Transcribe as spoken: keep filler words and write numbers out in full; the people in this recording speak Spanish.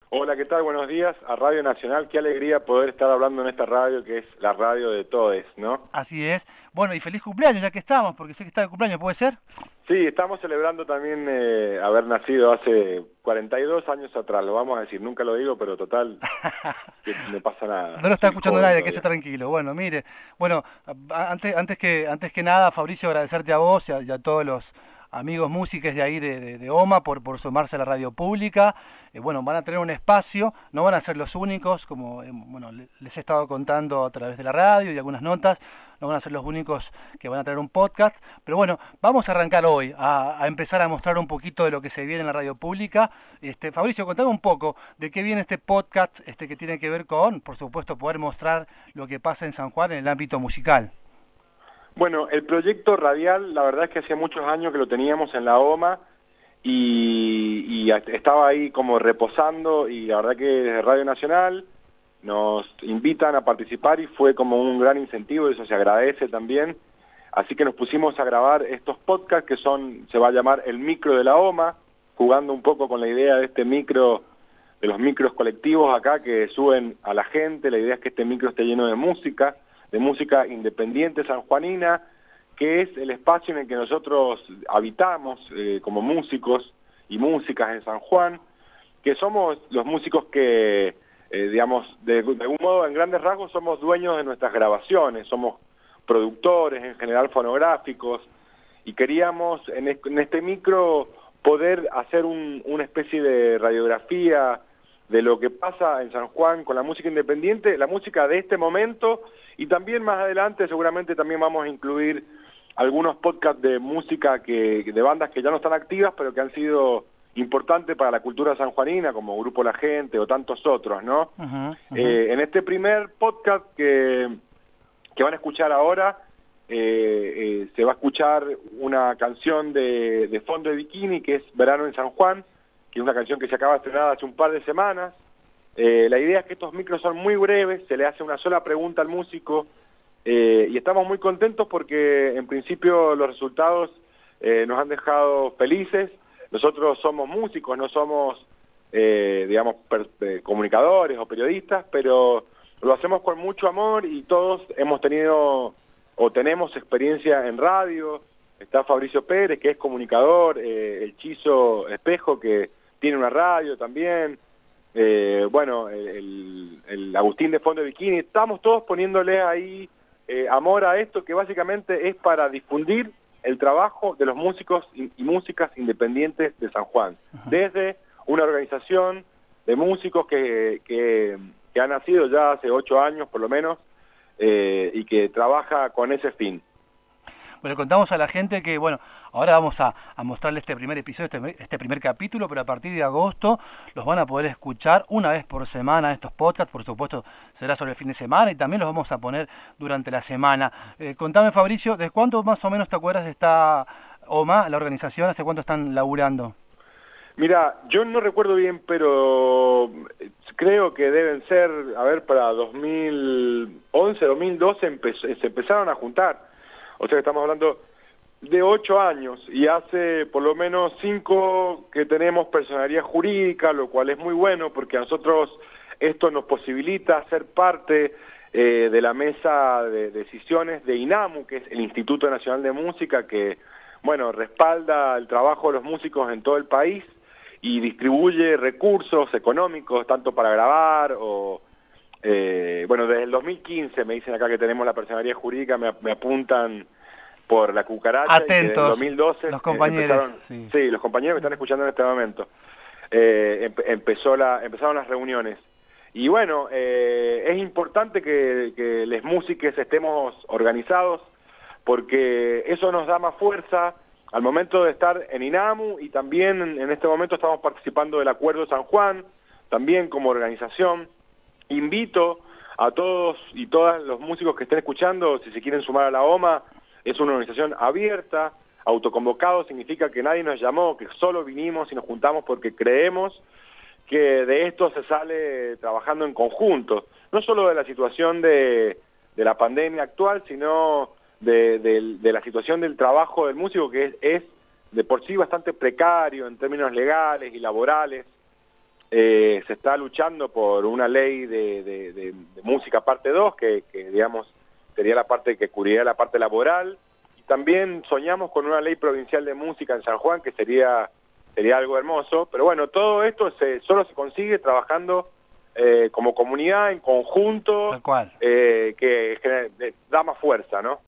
Hola, ¿qué tal? Buenos días a Radio Nacional. Qué alegría poder estar hablando en esta radio que es la radio de todes, ¿no? Así es. Bueno, y feliz cumpleaños ya que estamos, porque sé que está de cumpleaños, ¿puede ser? Sí, estamos celebrando también eh, haber nacido hace cuarenta y dos años atrás, lo vamos a decir, nunca lo digo, pero total, que no pasa nada, No lo está soy escuchando joven nadie, que esté todavía. tranquilo. Bueno, mire, bueno, a- antes, antes que, antes que nada, Fabricio, agradecerte a vos y a, y a todos los amigos músicos de ahí de, de, de OMA por, por sumarse a la radio pública. Eh, bueno, van a tener un espacio, no van a ser los únicos, como eh, bueno, le- les he estado contando a través de la radio y algunas notas, no van a ser los únicos que van a tener un podcast, pero bueno, vamos a arrancar hoy a, a empezar a mostrar un poquito de lo que se viene en la radio pública. Este, Fabricio, contame un poco de qué viene este podcast este, que tiene que ver con, por supuesto, poder mostrar lo que pasa en San Juan en el ámbito musical. Bueno, el proyecto radial, la verdad es que hace muchos años que lo teníamos en la OMA y, y estaba ahí como reposando y la verdad que desde Radio Nacional nos invitan a participar y fue como un gran incentivo, eso se agradece también. Así que nos pusimos a grabar estos podcasts que son, se va a llamar El Micro de la OMA, jugando un poco con la idea de este micro, de los micros colectivos acá que suben a la gente. La idea es que este micro esté lleno de música, de música independiente sanjuanina, que es el espacio en el que nosotros habitamos eh, como músicos y músicas en San Juan, que somos los músicos que, eh, digamos, de, de algún modo, en grandes rasgos, somos dueños de nuestras grabaciones, somos productores, en general fonográficos, y queríamos en, es, en este micro poder hacer un, una especie de radiografía de lo que pasa en San Juan con la música independiente, la música de este momento, y también más adelante seguramente también vamos a incluir algunos podcasts de música que de bandas que ya no están activas, pero que han sido importantes para la cultura sanjuanina, como Grupo La Gente o tantos otros, ¿no? Uh-huh, uh-huh. Eh, en este primer podcast que, que van a escuchar ahora, eh, eh, se va a escuchar una canción de, de Fondo de Bikini, que es Verano en San Juan, que es una canción que se acaba de estrenar hace un par de semanas. Eh, la idea es que estos micros son muy breves, se le hace una sola pregunta al músico, eh, y estamos muy contentos porque en principio los resultados eh, nos han dejado felices. Nosotros somos músicos, no somos, eh, digamos, per, eh, comunicadores o periodistas, pero lo hacemos con mucho amor y todos hemos tenido o tenemos experiencia en radio. Está Fabricio Pérez, que es comunicador, eh, el Chizo Espejo, que tiene una radio también, eh, bueno, el, el Agustín de Fondo de Bikini. Estamos todos poniéndole ahí eh, amor a esto, que básicamente es para difundir el trabajo de los músicos y, y músicas independientes de San Juan, desde una organización de músicos que, que, que ha nacido ya hace ocho años por lo menos, eh, y que trabaja con ese fin. Bueno, contamos a la gente que, bueno, ahora vamos a, a mostrarle este primer episodio, este, este primer capítulo, pero a partir de agosto los van a poder escuchar una vez por semana estos podcasts, por supuesto será sobre el fin de semana y también los vamos a poner durante la semana. Eh, contame, Fabricio, ¿desde cuánto más o menos te acuerdas de esta OMA, la organización, hace cuánto están laburando? Mira, yo no recuerdo bien, pero creo que deben ser, a ver, para dos mil once, dos mil doce empezó, se empezaron a juntar. O sea que estamos hablando de ocho años y hace por lo menos cinco que tenemos personalidad jurídica, lo cual es muy bueno porque a nosotros esto nos posibilita ser parte eh, de la mesa de decisiones de INAMU, que es el Instituto Nacional de Música, que, bueno, respalda el trabajo de los músicos en todo el país y distribuye recursos económicos tanto para grabar o... Eh, bueno, desde el dos mil quince me dicen acá que tenemos la personalidad jurídica, me, me apuntan por la cucaracha, y que desde el Atentos, dos mil doce los eh, compañeros. empezaron, Sí. sí, los compañeros que están escuchando en este momento, eh, em, empezó la, empezaron las reuniones. Y bueno, eh, es importante que, que les músiques estemos organizados, porque eso nos da más fuerza al momento de estar en INAMU, y también en, en este momento estamos participando del Acuerdo San Juan, también como organización. Invito a todos y todas los músicos que estén escuchando, si se quieren sumar a la OMA, es una organización abierta, autoconvocado, significa que nadie nos llamó, que solo vinimos y nos juntamos porque creemos que de esto se sale trabajando en conjunto, no solo de la situación de, de la pandemia actual, sino de, de, de la situación del trabajo del músico, que es, es de por sí bastante precario en términos legales y laborales. eh, se está luchando por una ley de, de, de, de música parte dos, que, que digamos sería la parte que cubriría la parte laboral, y también soñamos con una ley provincial de música en San Juan, que sería sería algo hermoso, pero bueno, todo esto se, solo se consigue trabajando eh, como comunidad, en conjunto, Tal cual. eh, que, que da más fuerza, ¿no?